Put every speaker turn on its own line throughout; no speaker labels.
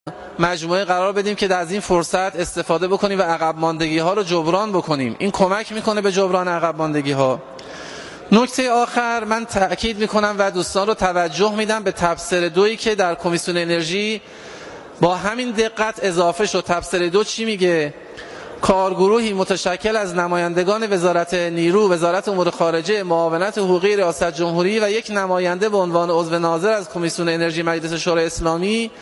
مجموعه قرار بدیم که از این فرصت استفاده بکنیم و عقب ماندگی ها رو جبران بکنیم. این کمک میکنه به جبران عقب ماندگی ها. نکته آخر من تأکید میکنم و دوستان رو توجه میدم به تبصره 2 که در کمیسیون انرژی با همین دقت اضافه شد. تبصره 2 چی میگه؟ کارگروهی متشکل از نمایندگان وزارت نیرو، وزارت امور خارجه، معاونت حقوقی ریاست جمهوری و یک نماینده به عنوان عضو ناظر از کمیسیون انرژی مجلس شورای اسلامی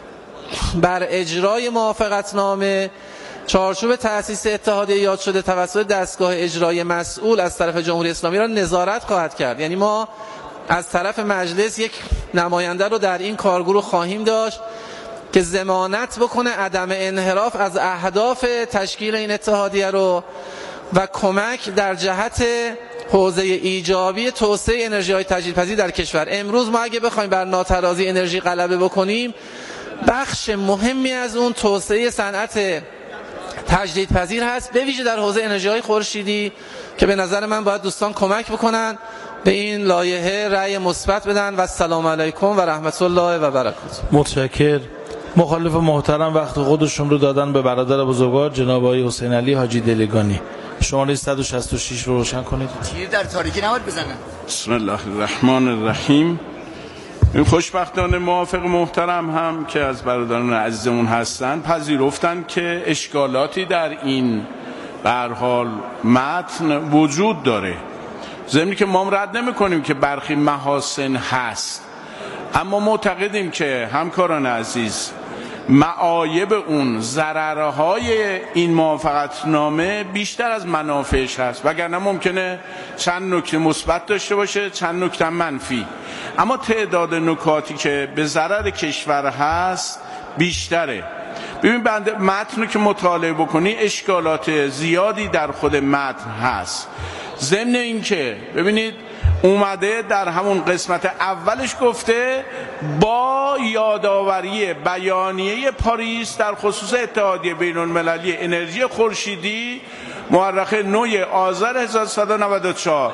بر اجرای موافقتنامه چارچوب تأسیس اتحادیه یاد شده توسط دستگاه اجرایی مسئول از طرف جمهوری اسلامی را نظارت خواهد کرد. یعنی ما از طرف مجلس یک نماینده رو در این کارگروه خواهیم داشت که ضمانت بکنه عدم انحراف از اهداف تشکیل این اتحادیه رو و کمک در جهت حوزه ایجابی توسعه انرژی‌های تجدیدپذیر در کشور. امروز ما اگه بخوایم بر ناترازی انرژی غلبه بکنیم، بخش مهمی از اون توسعه صنعت تجدیدپذیر هست، به ویژه در حوزه انرژی‌های خورشیدی که به نظر من باید دوستان کمک بکنن به این لایحه رأی مثبت بدن. و السلام علیکم و رحمت الله و برکاته.
متشکرم. مخالف محترم وقت خودشون رو دادن به برادر بزرگوار جناب آقای حسین علی حاجی دلگانی. شماره 166 رو روشن کنید.
تیر در تاریکی نباید بزنن.
بسم الله الرحمن الرحیم. این خوشبختانه موافق محترم هم که از برادران عزیزمون هستن پذیرفتن که اشکالاتی در این به هر حال متن وجود داره. ضمنی که ما رد نمی‌کنیم که برخی محاسن هست، اما معتقدیم که همکاران عزیز معایب اون ضررهای این موافقتنامه بیشتر از منافعش هست، وگرنه ممکنه چند نکته مثبت داشته باشه چند نکته منفی، اما تعداد نکاتی که به ضرر کشور هست بیشتره. ببین بنده متن رو که مطالعه بکنی اشکالات زیادی در خود متن هست. ضمن این که ببینید اومده در همون قسمت اولش گفته با یادآوری بیانیه پاریس در خصوص اتحادیه بین المللی انرژی خورشیدی مورخه 9 آذر 1194.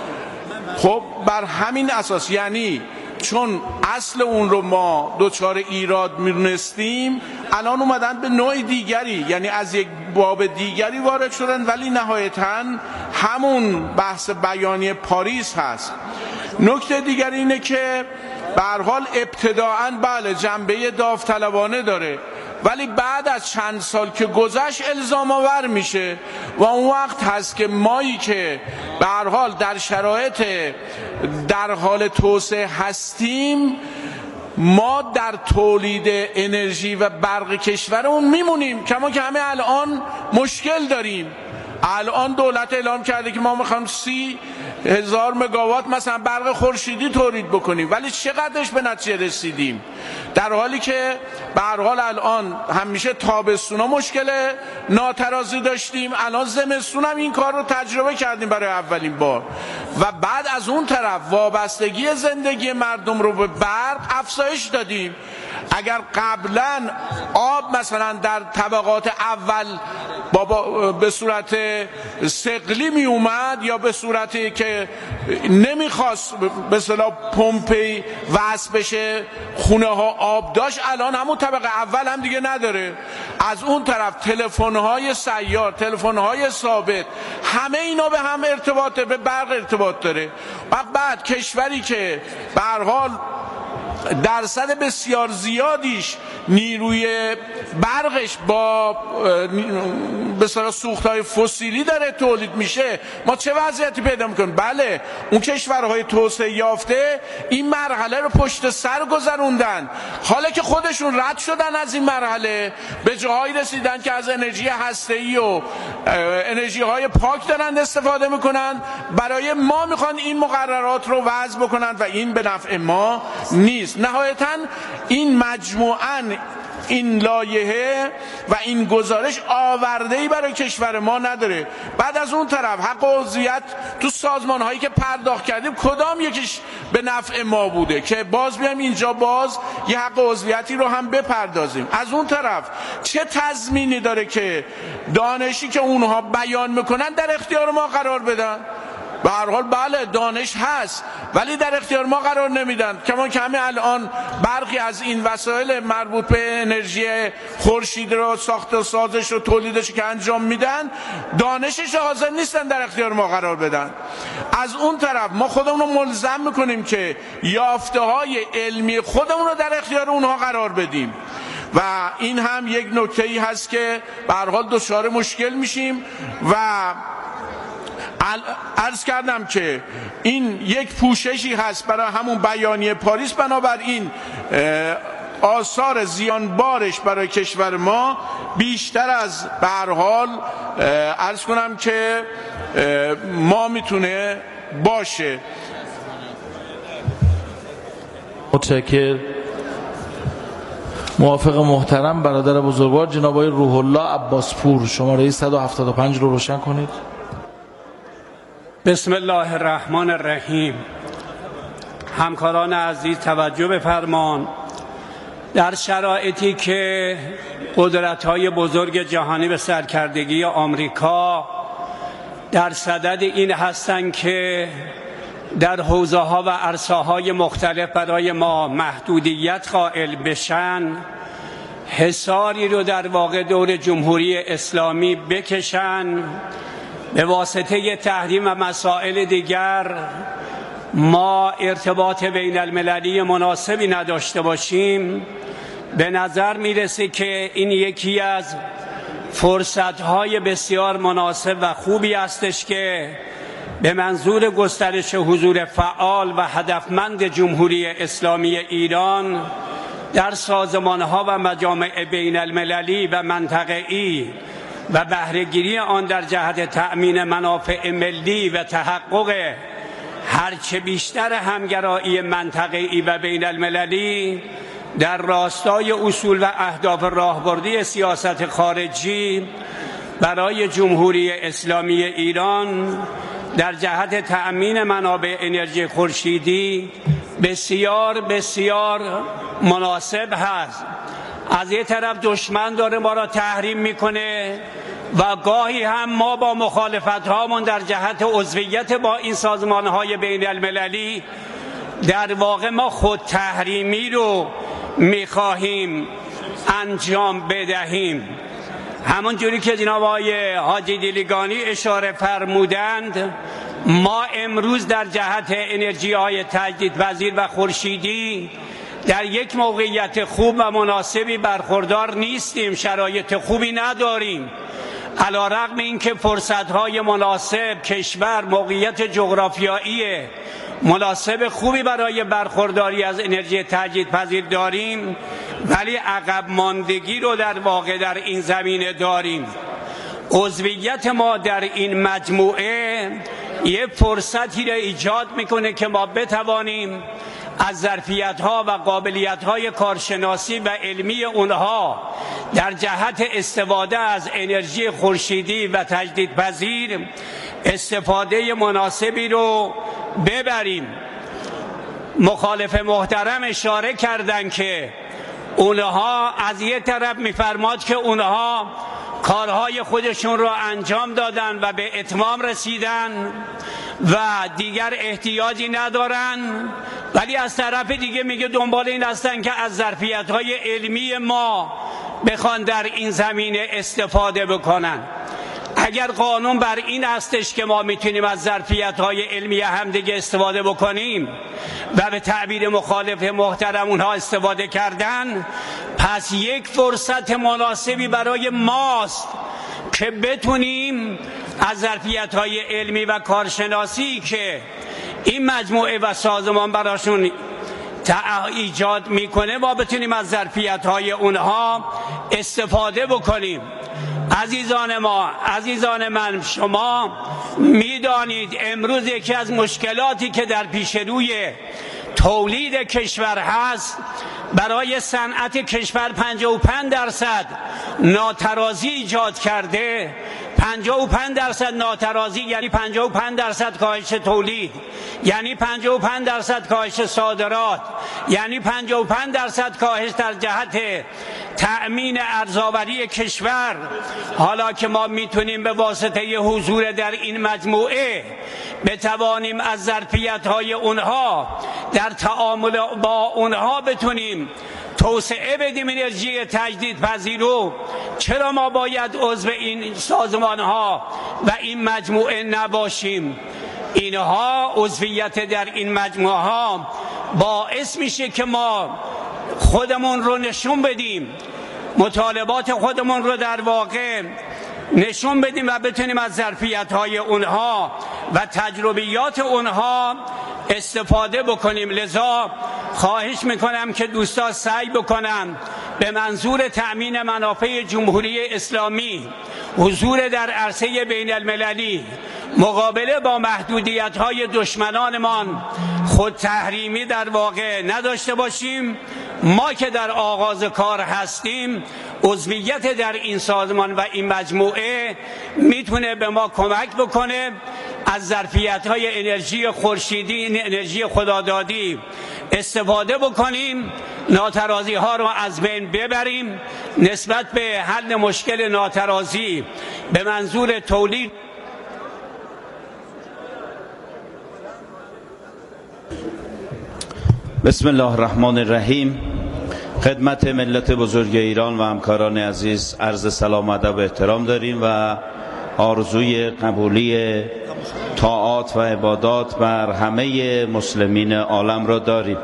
خب بر همین اساس، یعنی چون اصل اون رو ما دوچار ایراد می‌دونستیم، الان اومدن به نوع دیگری، یعنی از یک باب دیگری وارد شدن، ولی نهایتاً همون بحث بیانیه پاریس هست. نکته دیگر اینه که به هر حال ابتداعاً بله جنبه داوطلبانه داره، ولی بعد از چند سال که گذشت الزام آور میشه و اون وقت هست که مایی که به هر حال در شرایط در حال توسعه هستیم، ما در تولید انرژی و برق کشورمون میمونیم، کما که همه الان مشکل داریم. الان دولت اعلام کرده که ما میخوایم 30,000 مگاوات مثلا برق خورشیدی تولید بکنیم، ولی چقدرش به نتیجه رسیدیم؟ در حالی که به هر حال الان همیشه تابستونا مشکل ناترازی داشتیم، الان زمستون هم این کار رو تجربه کردیم برای اولین بار. و بعد از اون طرف وابستگی زندگی مردم رو به برق افزایش دادیم. اگر قبلا آب مثلا در طبقات اول به صورت ثقلی می اومد یا به صورتی که نمیخواست به اصطلاح پمپی وصل بشه خونه ها آب داشت، الان همون طبقه اول هم دیگه نداره. از اون طرف تلفن های سیار، تلفن های ثابت، همه اینا به هم ارتباط، به برق ارتباط داره. و بعد کشوری که به هر حال درصد بسیار زیادیش نیروی برقش با بسیار سوختهای فسیلی داره تولید میشه، ما چه وضعیتی پیدا میکنیم؟ بله اون کشورهای توسعه یافته این مرحله رو پشت سر گذروندن، حالا که خودشون رد شدن از این مرحله به جاهایی رسیدن که از انرژی هسته‌ای و انرژی های پاک دارن استفاده میکنن. برای ما میخوان این مقررات رو وضع بکنن و این به نفع ما نیست. نهایتاً این مجموعاً این لایحه و این گزارش آورده‌ای برای کشور ما نداره. بعد از اون طرف حق عضویت تو سازمان هایی که پرداخت کردیم کدام یکیش به نفع ما بوده که باز بیایم اینجا باز یه حق عضویتی رو هم بپردازیم؟ از اون طرف چه تضمینی داره که دانشی که اونها بیان میکنن در اختیار ما قرار بدن؟ به هر حال بله دانش هست ولی در اختیار ما قرار نمیدن. کما که همه الان برخی از این وسایل مربوط به انرژی خورشید رو ساخت و سازش و تولیدش که انجام میدن دانشش حاضر نیستن در اختیار ما قرار بدن. از اون طرف ما خودمون رو ملزم میکنیم که یافته های علمی خودمون رو در اختیار اونها قرار بدیم و این هم یک نکته‌ای هست که به هر حال دچار مشکل میشیم و عرض کردم که این یک پوششی هست برای همون بیانیه پاریس. بنابراین آثار زیانبارش برای کشور ما بیشتر از به هر حال عرض کنم که ما میتونه باشه.
متشکرم. موافق محترم برادر بزرگوار جناب آقای روح الله عباسپور، شماره 175 رو روشن کنید.
بسم الله الرحمن الرحیم. همکاران عزیز توجه بفرمان. در شرایطی که قدرت‌های بزرگ جهانی به سرکردگی آمریکا در صدد این هستند که در حوزه‌ها و عرصه‌های مختلف برای ما محدودیت قائل بشن، حصاری رو در واقع دور جمهوری اسلامی بکشن، به واسطه تحریم و مسائل دیگر ما ارتباط بین المللی مناسبی نداشته باشیم، به نظر میرسه که این یکی از فرصت‌های بسیار مناسب و خوبی هستش که به منظور گسترش حضور فعال و هدفمند جمهوری اسلامی ایران در سازمان‌ها و مجامع بین المللی و منطقه‌ای و بهره‌گیری آن در جهت تأمین منافع ملی و تحقق هرچه بیشتر همگرایی منطقه‌ای و بین المللی در راستای اصول و اهداف راهبردی سیاست خارجی برای جمهوری اسلامی ایران در جهت تأمین منابع انرژی خورشیدی بسیار بسیار مناسب هست. از یک طرف دشمن داره ما را تحریم میکنه و گاهی هم ما با مخالفت هامون در جهت عضویت با این سازمان های بین المللی در واقع ما خود تحریمی رو میخواهیم انجام بدهیم. همون جوری که جناب آقای حاجی دیلگانی اشاره فرمودند، ما امروز در جهت انرژی های تجدیدپذیر و خورشیدی در یک موقعیت خوب و مناسبی برخوردار نیستیم، شرایط خوبی نداریم. علی‌رغم اینکه فرصت‌های مناسب، کشور، موقعیت جغرافیایی مناسب خوبی برای برخورداری از انرژی تجدیدپذیر داریم، ولی عقب ماندگی رو در واقع در این زمینه داریم. عضویت ما در این مجموعه یه فرصتی را ایجاد میکنه که ما بتوانیم از ظرفیت‌ها و قابلیت‌های کارشناسی و علمی اونها در جهت استفاده از انرژی خورشیدی و تجدیدپذیر استفاده مناسبی رو ببریم. مخالف محترم اشاره کردن که اونها از یک طرف میفرماد که اونها کارهای خودشون رو انجام دادن و به اتمام رسیدن و دیگر احتیاجی ندارن، ولی از طرف دیگه میگه دنبال این هستن که از ظرفیت‌های علمی ما بخوان در این زمینه استفاده بکنن. اگر قانون بر این هستش که ما میتونیم از ظرفیت‌های علمی همدیگه استفاده بکنیم و به تعبیر مخالف محترم اونها استفاده کردن، پس یک فرصت مناسبی برای ماست که بتونیم از ظرفیت‌های علمی و کارشناسی که این مجموعه و سازمان براشون ایجاد میکنه ما بتونیم از ظرفیت‌های اونها استفاده بکنیم. عزیزان من، شما میدانید امروز یکی از مشکلاتی که در پیش روی تولید کشور هست، برای صنعت کشور 55% ناترازی ایجاد کرده، 55% ناترازی یعنی 55% کاهش تولید، یعنی 55% کاهش صادرات، یعنی 55% کاهش در جهت تأمین ارزآوری کشور. حالا که ما میتونیم به واسطه حضور در این مجموعه بتوانیم از ظرفیت‌های اونها در تعامل با اونها بتونیم توسعه بدیم انرژی تجدیدپذیر رو، چرا ما باید عضو این سازمان ها و این مجموعه نباشیم؟ اینها عضویت در این مجموعه ها باعث میشه که ما خودمون رو نشون بدیم، مطالبات خودمون رو در واقع نشون بدیم و بتونیم از ظرفیت‌های اونها و تجربیات اونها استفاده بکنیم. لذا خواهش میکنم که دوستان سعی بکنن به منظور تأمین منافع جمهوری اسلامی حضور در عرصه بین المللی، مقابله با محدودیت‌های دشمنانمان خود تحریمی در واقع نداشته باشیم. ما که در آغاز کار هستیم، عضویت در این سازمان و این مجموعه میتونه به ما کمک بکنه از ظرفیت‌های انرژی خورشیدی، انرژی خدادادی استفاده بکنیم، ناترازی‌ها رو از بین ببریم. نسبت به حل مشکل ناترازی به منظور تولید
بسم الله الرحمن الرحیم. خدمت ملت بزرگ ایران و همکاران عزیز عرض سلام و ادب و احترام داریم و آرزوی قبولی طاعات و عبادات بر همه مسلمین عالم را داریم.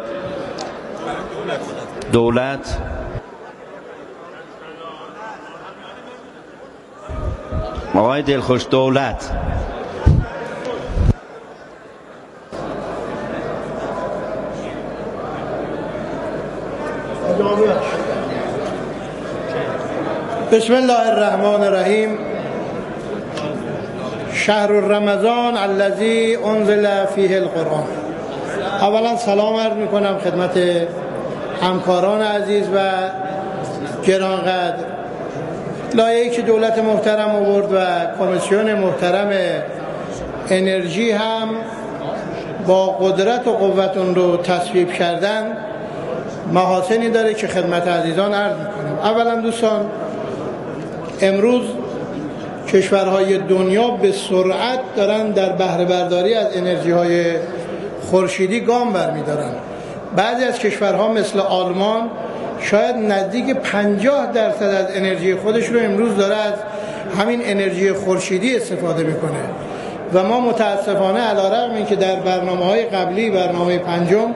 دولت آقای دلخوش، دولت
بسم الله الرحمن الرحیم. شهر رمضان الذی انزل فیه القرآن. اولا سلام عرض میکنم خدمت همکاران عزیز و گرانقدر. لایحه‌ای که دولت محترم آورد و کمیسیون محترم انرژی هم با قدرت و قوت اون رو تصویب کردن محاسنی داره که خدمت عزیزان عرض میکنم. اولا دوستان، امروز کشورهای دنیا به سرعت دارن در بهره برداری از انرژی های خورشیدی گام برمیدارن. بعضی از کشورها مثل آلمان شاید نزدیک 50% از انرژی خودش رو امروز داره از همین انرژی خورشیدی استفاده میکنه و ما متاسفانه علیرغم اینکه در برنامه‌های قبلی، برنامه پنجم،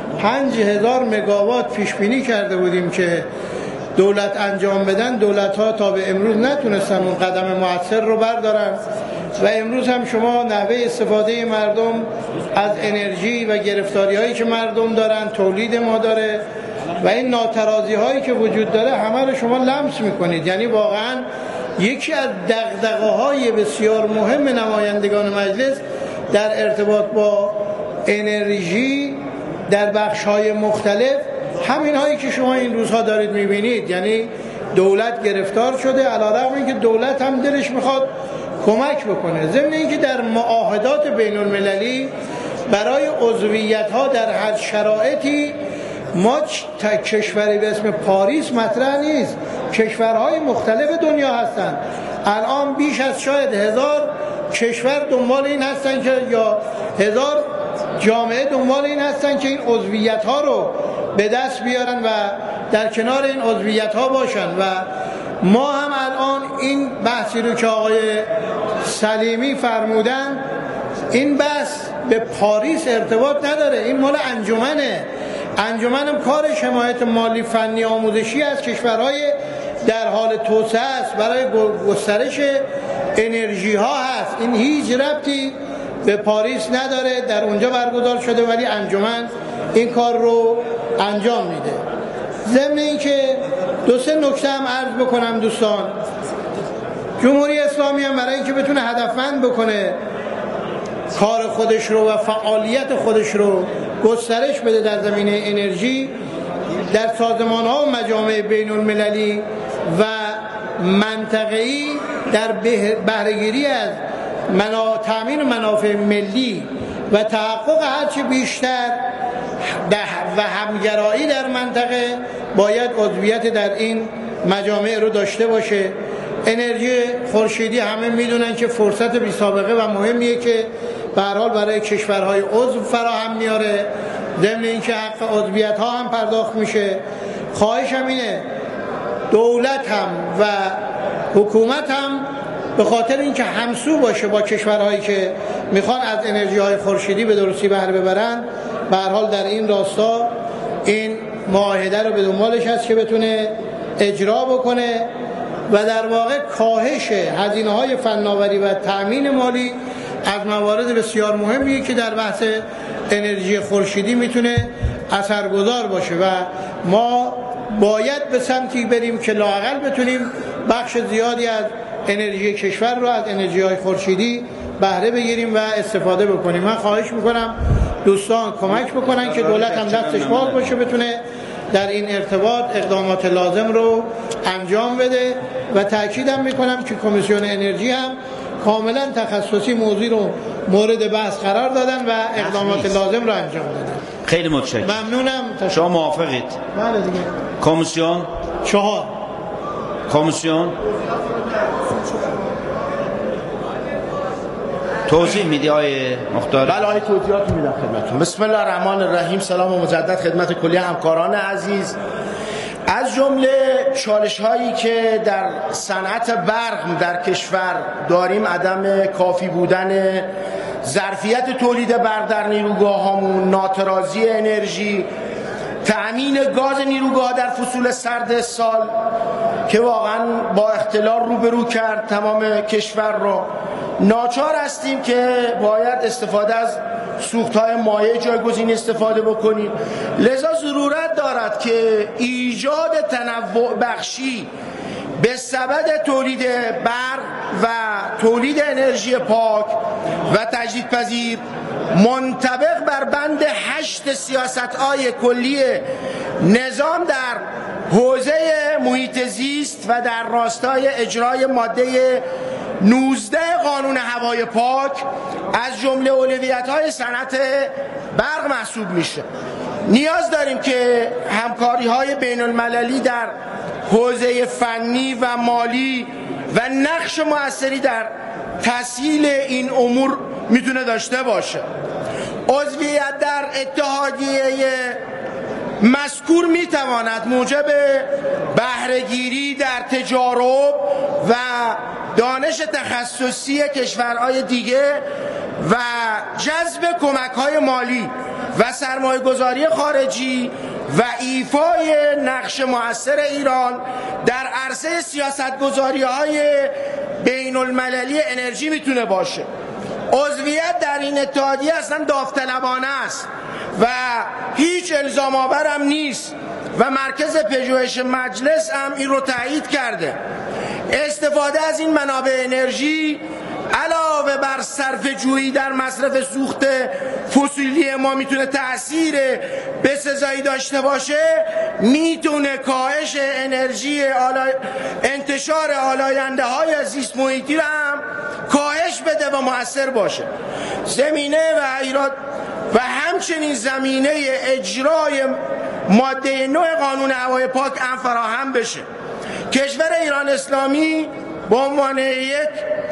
5000 مگاوات پیش بینی کرده بودیم که دولت انجام بدن، دولت‌ها تا به امروز نتونستن اون قدم مؤثر رو بردارن و امروز هم شما نحوه استفاده مردم از انرژی و گرفتاری‌هایی که مردم دارن، تولید ما داره و این ناترازی‌هایی که وجود داره همه رو شما لمس می‌کنید. یعنی واقعاً یکی از دغدغه‌های بسیار مهم نمایندگان مجلس در ارتباط با انرژی در بخش‌های مختلف همین هایی که شما این روزها دارید میبینید. یعنی دولت گرفتار شده، علیرغم اینکه دولت هم دلش میخواد کمک بکنه، ضمن اینکه در معاهدات بین المللی برای عضویت ها در هر شرایطی ما کشوری به اسم پاریس مطرح نیست. کشورهای مختلف دنیا هستن. الان بیش از شاید 1000 کشور دنبال این هستن که یا 1000 جامعه دنبال این هستن که این عضویت ها رو به دست بیارن و در کنار این عضویت ها باشن و ما هم الان این بحثی رو که آقای سلیمی فرمودن، این بحث به پاریس ارتباط نداره، این مال انجمنه. انجمن کارش حمایت مالی فنی آموزشی از کشورهای در حال توسعه است، برای گسترش انرژی ها هست. این هیچ ربطی به پاریس نداره، در اونجا برگزار شده ولی انجمن این کار رو انجام میده. ضمن اینکه دو سه نکته هم عرض بکنم دوستان، جمهوری اسلامی هم برای اینکه بتونه هدفمند بکنه کار خودش رو و فعالیت خودش رو گسترش بده در زمینه انرژی، در سازمان‌ها و مجامع بین المللی و منطقه‌ای در بهره‌گیری از تأمین منافع ملی و تحقق هرچه بیشتر و همگرایی در منطقه باید عضویت در این مجامع رو داشته باشه. انرژی خورشیدی همه میدونن که فرصت بی سابقه و مهمیه که به هر حال برای کشورهای عضو فراهم میاره، ضمن اینکه حق عضویت ها هم پرداخت میشه. خواهشم اینه دولت هم و حکومت هم به خاطر اینکه همسو باشه با کشورهایی که میخوان از انرژی های خورشیدی به درستی بهره ببرن، به هر حال در این راستا این معاهده رو به دنبالش هست که بتونه اجرا بکنه و در واقع کاهش هزینه‌های فناوری و تأمین مالی از موارد بسیار مهمیه که در بحث انرژی خورشیدی میتونه اثرگذار باشه و ما باید به سمتی بریم که لااقل بتونیم بخش زیادی از انرژی کشور رو از انرژی‌های خورشیدی بهره بگیریم و استفاده بکنیم. من خواهش میکنم دوستان کمک بکنن که دولت هم دستش باز باشه بتونه در این ارتباط اقدامات لازم رو انجام بده و تأکیدم میکنم که کمیسیون انرژی هم کاملا تخصصی موضوع رو مورد بحث قرار دادن و اقدامات لازم رو انجام دادن.
خیلی متشکرم.
ممنونم.
شما موافقید؟
بله دیگه.
کمیسیون
4
کمیسیون توضیح میدی آیه مختار؟
بله آیه توضیحات میدم خدمتتون. بسم الله الرحمن الرحیم. سلام و مجدد خدمت کلیه همکاران عزیز. از جمله چالش هایی که در صنعت برق در کشور داریم عدم کافی بودن ظرفیت تولید برق در نیروگاه‌هامون، ناترازی انرژی، تأمین گاز نیروگاه در فصول سرد سال که واقعا با اختلال روبرو کرد تمام کشور رو. ناچار هستیم که باید استفاده از سوخت‌های مایع جایگزین استفاده بکنیم، لذا ضرورت دارد که ایجاد تنوع بخشی به سبد تولید برق و تولید انرژی پاک و تجدیدپذیر منطبق بر بند 8 سیاست‌های کلی نظام در حوزه محیط زیست و در راستای اجرای ماده 19 قانون هوای پاک از جمله اولویت‌های صنعت برق محسوب میشه. نیاز داریم که همکاری‌های بین‌المللی در حوزه فنی و مالی و نقش مؤثری در تسهیل این امور میتونه داشته باشه. عضویت در اتحادیه مذکور میتواند موجب بهره‌گیری در تجارب و دانش تخصصی کشورهای دیگه و جذب کمک‌های مالی و سرمایه‌گذاری خارجی و ایفای نقش مؤثر ایران در عرصه سیاست‌گذاری‌های بین‌المللی انرژی میتونه باشه. عضویت در این اتحادیه اصلا داوطلبانه است و هیچ الزام آور هم نیست و مرکز پژوهش مجلس هم این رو تایید کرده. استفاده از این منابع انرژی علاوه بر صرفه جویی در مصرف سوخت فسیلی ما میتونه تأثیر بسزایی داشته باشه، میتونه کاهش انرژی انتشار آلاینده های زیست محیطی رو هم کاهش بده و مؤثر باشه. زمینه و ایراد و همچنین زمینه اجرای ماده 9 قانون هوای پاک هم فراهم بشه. کشور ایران اسلامی به عنوان یک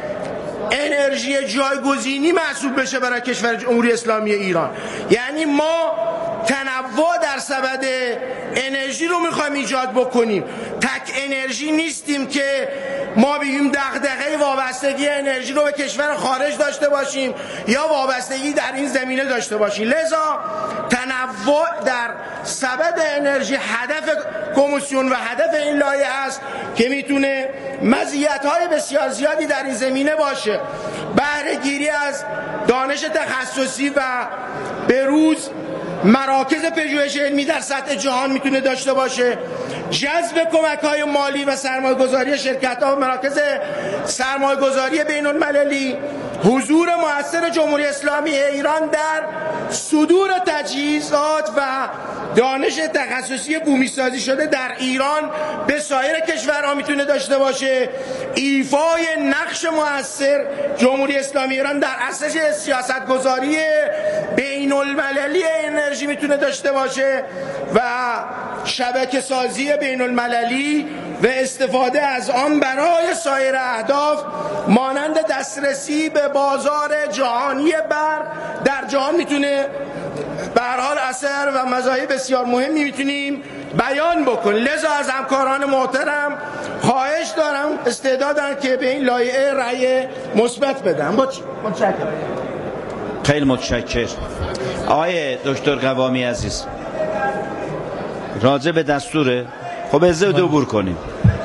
انرژی جایگزینی محسوب بشه برای کشور جمهوری اسلامی ایران. یعنی ما تنوع در سبد انرژی رو میخوایم ایجاد بکنیم. تک انرژی نیستیم که ما بگیم دغدغه وابستگی انرژی رو به کشور خارج داشته باشیم یا وابستگی در این زمینه داشته باشیم. لذا تنوع در سبد انرژی هدف کمیسیون و هدف این لایحه است که میتونه مزیت‌های بسیار زیادی در این زمینه باشه. بهره گیری از دانش تخصصی و بروز مراکز پژوهش علمی در سطح جهان میتونه داشته باشه. جذب کمک‌های مالی و سرمایه‌گذاری شرکت‌ها و مراکز سرمایه‌گذاری بین‌المللی. حضور مؤثر جمهوری اسلامی ایران در صدور تجهیزات و دانش تخصصی بومی سازی شده در ایران به سایر کشورها میتونه داشته باشه، ایفای نقش مؤثر جمهوری اسلامی ایران در اصل سیاستگذاری بین المللی انرژی میتونه داشته باشه و شبکه سازی بین المللی و استفاده از آن برای سایر اهداف مانند دسترسی به بازار جهانی برق در جهان میتونه به هر حال اثر و مزایای بسیار مهمی میتونیم بیان بکنیم. لذا از همکاران محترم خواهش دارم استعداد دارن که به این لایحه رأی مثبت بدن. متشکرم.
خیلی متشکرم. آقای دکتر قوامی عزیز، راجع به دستوره خب از دو عبور کنیم.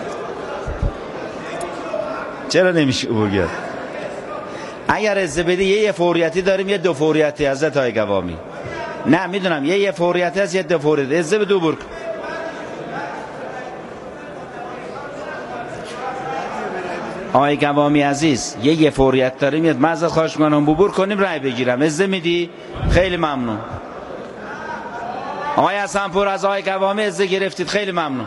چرا نمیشه عبور کرد؟ اگر از بدی یه فوریتی داریم، یه دو فوریتی حضرت آقای قوامی. نه میدونم یه فوریتی هست، یه دو فوریتی. از به دو عبور کن. آقای قوامی عزیز یه فوریت داریم، من ازت خواهش می‌کنم عبور کنیم رأی بگیرم. از میدی؟ خیلی ممنون. آقای حسن‌پور از آقای قوامی از گرفتید، خیلی ممنون.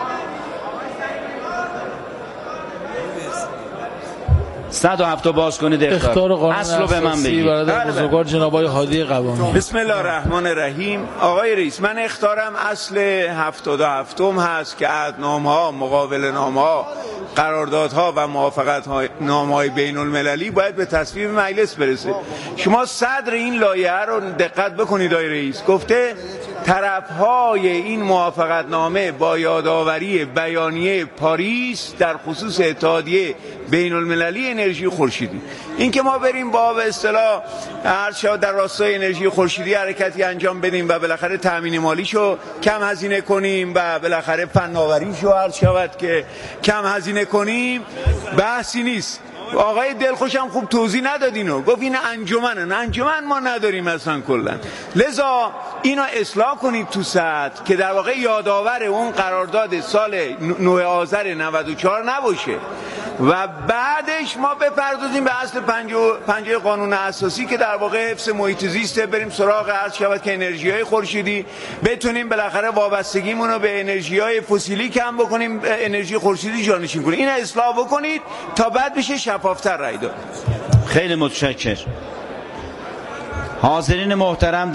صد باز کنید.
اختیار قانون
اصل به من بگید.
برادر بزرگوار جناب آقای هادی قوامی.
بسم الله الرحمن الرحیم. آقای رئیس، من اختیارم اصل 77 هست که عهدنامه‌ها، مقابله‌نامه‌ها، قراردادها و موافقتنامه‌های بین المللی باید به تصویب مجلس برسه. شما صدر این لایحه رو دقت بکنید آقای رئیس، گفته طرف‌های این موافقتنامه با یادآوری بیانیه پاریس در خصوص اتحادیه بین المللی انرژی خورشیدی. این که ما بریم با به اصطلاح هر چه در راستای انرژی خورشیدی حرکتی انجام بدیم و بالاخره تامین مالیشو کم هزینه کنیم و بالاخره فناوریشو هر شود که کم هزینه کنیم، بحثی نیست. آقای دلخوش هم خوب توضیح نداد اینو، گفت این انجمن ما نداریم اصلا کلا. لذا اینو اصلاح کنید تو سطح که در واقع یادآور اون قرارداد سال 9 آذر 94 نباشه و بعدش ما بپردازیم به اصل 50 قانون اساسی که در واقع حفظ محیط زیسته. بریم سراغ هر شود که انرژی‌های خورشیدی بتونیم بالاخره وابستگیمون رو به انرژی‌های فسیلی کم بکنیم، انرژی خورشیدی جانشین کنیم. این اصلاح بکنید تا بعد بشه شفافتر رای داد.
خیلی متشکرم. حاضرین محترم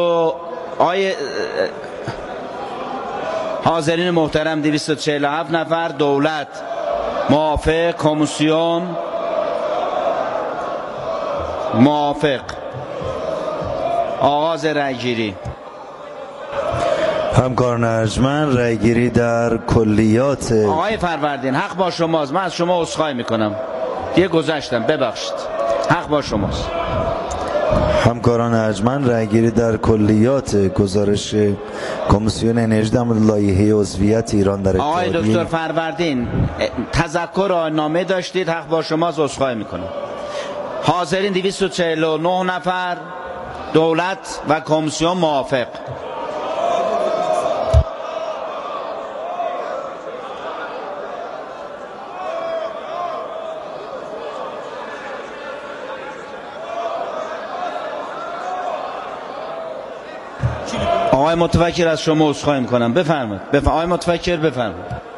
247 نفر، دولت موافق، کمیسیون موافق. آغاز رأیگیری.
همکاران ارجمند، رأیگیری در کلیات.
آقای فروردین حق با شماست، من از شما عذرخواهی میکنم، دیگه گذشتم، ببخشید، حق با شماست.
همکاران ارجمند، رأیگیری در کلیات گزارش کمیسیون انرژی در مورد لایحه عضویت ایران در اتحادیه.
آقای دکتر فروردین تذکر آیین‌نامه داشتید، حق با شماست، عذرخواهی میکنم. حاضرین 249 نفر، دولت و کمیسیون موافق. آقای متفکر از شما عذرخواهی میکنم، بفرمایید. آقای متفکر بفرمایید.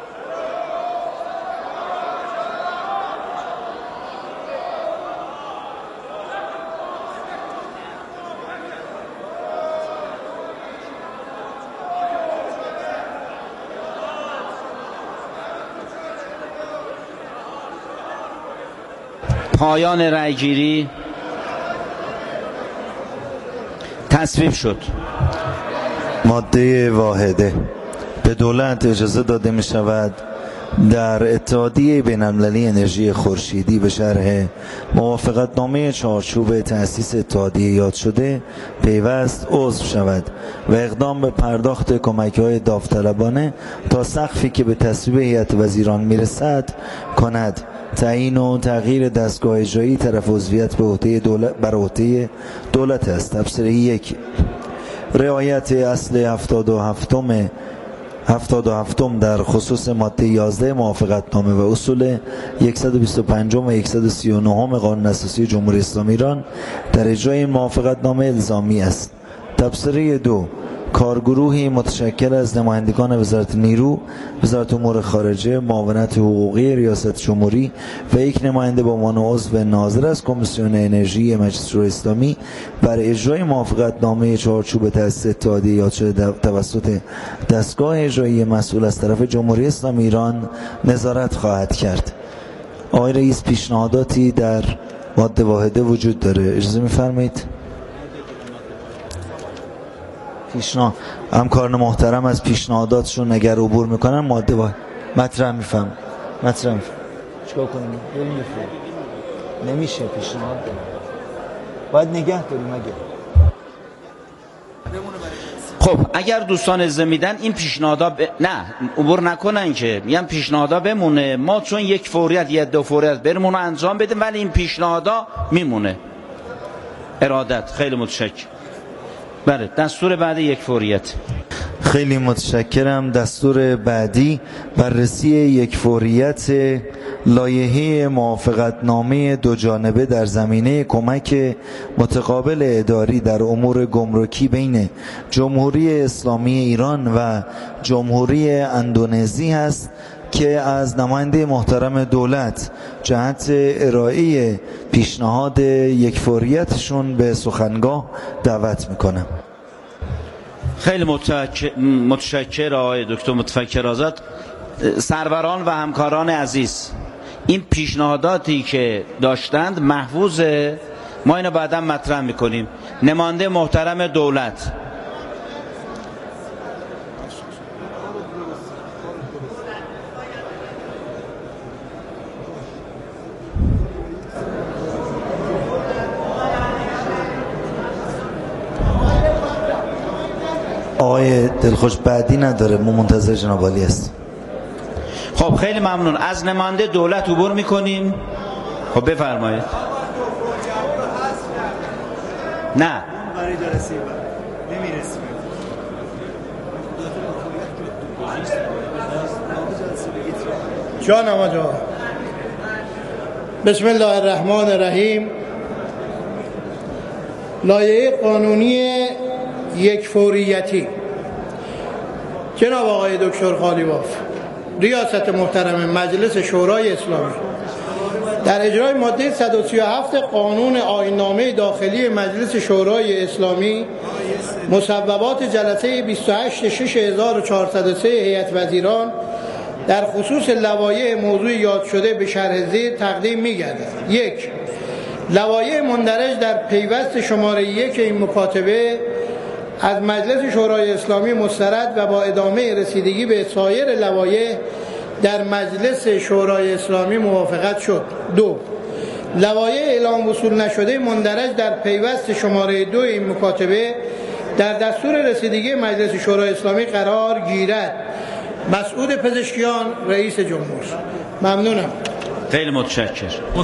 پایان رأیگیری. تصویب شد.
ماده واحده. به دولت اجازه داده می شود در اتحادیه بین‌المللی انرژی خورشیدی به شرح موافقتنامه چارچوب تأسیس اتحادیه یاد شده پیوست عضو شود و اقدام به پرداخت کمک‌های داوطلبانه تا سقفی که به تصویب هیئت وزیران میرسد کند. تعیین و تغییر دستگاه اجرایی طرف عضویت بر عهده دولت است. تبصره 1. رعایت اصل 77 در خصوص ماده 11 موافقتنامه و اصول 125 و 139 قانون اساسی جمهوری اسلامی ایران در اجرای این موافقتنامه الزامی است. تبصره 2. کارگروهی متشکل از نمایندگان وزارت نیرو، وزارت امور خارجه، معاونت حقوقی ریاست جمهوری و یک نماینده به عنوان عضو ناظر از کمیسیون انرژی مجلس شورای اسلامی بر اجرای موافقتنامه چارچوب تأسیس اتحادیه یاد شده توسط دستگاه اجرایی مسئول از طرف جمهوری اسلامی ایران نظارت خواهد کرد. آقای رئیس، پیشنهاداتی در ماده واحده وجود داره، اجازه می‌فرمایید؟ همکاران محترم از پیشنهاداتشون اگر عبور میکنن ماده واحد مطرح میفهم. چیکار کنیم؟ بریم بفرمایید. نمیشه پیشنهاد باید نگه داریم.
خب اگر دوستان اجازه میدن این پیشنهادا نه عبور نکنن که میگم پیشنهادا بمونه، ما چون یک فوریت یا دو فوریت بریم اونو انجام بدیم ولی این پیشنهادا میمونه. ارادت. خیلی متشکرم. بله دستور بعدی یک فوریت.
خیلی متشکرم. دستور بعدی بررسی یک فوریت لایحه موافقتنامه دو جانبه در زمینه کمک متقابل اداری در امور گمرکی بین جمهوری اسلامی ایران و جمهوری اندونزی است که از نماینده محترم دولت جهت ارائه پیشنهاد یک فوریتشون به سخنگاه دعوت میکنم.
خیلی متشکر آقای دکتر متفکر آزاد. سروران و همکاران عزیز، این پیشنهاداتی که داشتند محفوظه، ما اینو بعدا مطرح میکنیم. نماینده محترم دولت.
آقای دلخوش بعدی نداره، ما منتظر جناب عالی است.
خب خیلی ممنون. از نماینده دولت عبور میکنیم. خب بفرمایید. نه
جانم آجا. بسم الله الرحمن الرحیم. لایحه قانونی یک فوریتی. جناب آقای دکتر خالیباف، ریاست محترم مجلس شورای اسلامی در اجرای ماده 137 قانون آیین‌نامه داخلی مجلس شورای اسلامی مصوبات جلسه 28/6/1403 هیئت وزیران در خصوص لوایح موضوع یاد شده به شرح زیر تقدیم می‌گردد. 1. لوایح مندرج در پیوست شماره 1 این مکاتبه از مجلس شورای اسلامی مسترد و با ادامه رسیدگی به سایر لوایح در مجلس شورای اسلامی موافقت شد. 2. لوایح اعلام وصول نشده مندرج در پیوست شماره 2 این مکاتبه در دستور رسیدگی مجلس شورای اسلامی قرار گیرد. مسعود پزشکیان، رئیس جمهور. ممنونم.
خیلی متشکر.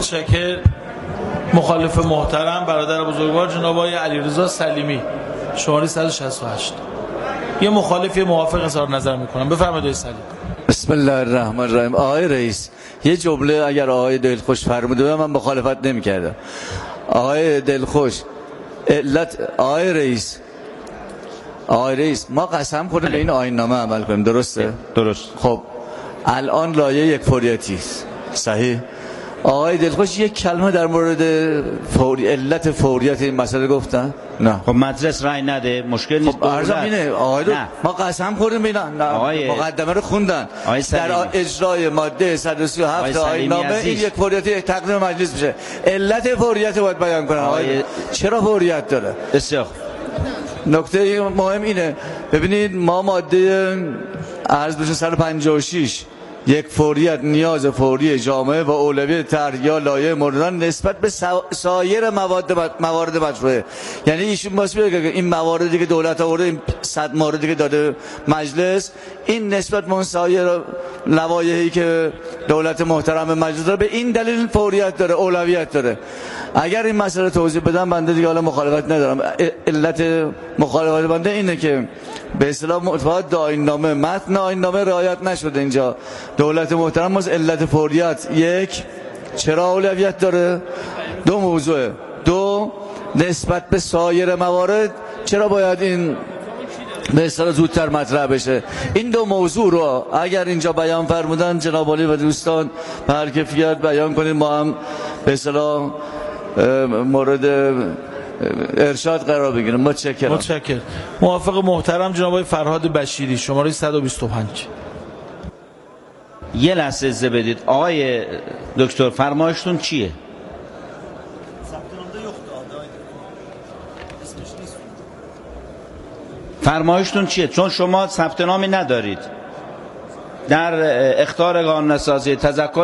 مخالف محترم برادر بزرگوار جناب آقای علیرضا سلیمی، شماره 168. یه مخالف یه موافق اظهار نظر میکنم. بفرمایید آقای سلیمی.
بسم الله الرحمن الرحیم. آقای رئیس، یه جمله اگر آقای دلخوش فرموده من مخالفت نمی‌کردم. آقای دلخوش، آقای رئیس ما قسم خوردیم به این آیین‌نامه عمل کنیم، درسته؟
درست.
خب الان لایحه یک فوریتی است، صحیح؟ آقای دلخوش یک کلمه در مورد علت فوریت این مسئله گفتن؟ نه.
خب مجلس رأی نده، مشکل نیست.
خب عرضم اینه آقای ما قسم خوردیم به این مقدمه رو خوندن در اجرای ماده 137 آیین‌نامه این یک فوریتی تقدیم مجلس میشه. علت فوریت باید بیان کنن. چرا فوریت داره؟
بسیار.
نکته مهم اینه، ببینید ما ماده عرض بشه 156 یک فوریت نیاز فوری جامعه و اولویت طرح یا لایحه موردان نسبت به سایر موارد مشروعه. یعنی ایشون واسه بگه که این مواردی که دولت آورده، این 100 موردی که داده مجلس، این نسبت به سایر لوایحی که دولت محترم مجلس داره به این دلیل فوریت داره، اولویت داره. اگر این مسئله توضیح بدم بنده دیگه حالا مخالفت ندارم. علت مخالفت بنده اینه که به اصطلاح مطابق آیین‌نامه متن آیین‌نامه رعایت نشده. اینجا دولت محترم از علت فوریت، یک، چرا اولویت داره؟ دو موضوع. دو، نسبت به سایر موارد چرا باید این به اصطلاح زودتر مطرح بشه. این دو موضوع رو اگر اینجا بیان فرمودن جناب عالی و دوستان به هر کیفیت بیان کنید، ما هم به اصطلاح مورد ارشاد قرار بگیریم. متشکرم.
موافق محترم جناب آقای فرهاد بشیری شماره 125.
یه لحظه اجازه بدید. آقای دکتر فرمایشتون چیه؟ فرمایشتون چیه؟ چون شما ثبت نامی ندارید. در اخطار قانون‌اساسی تذکر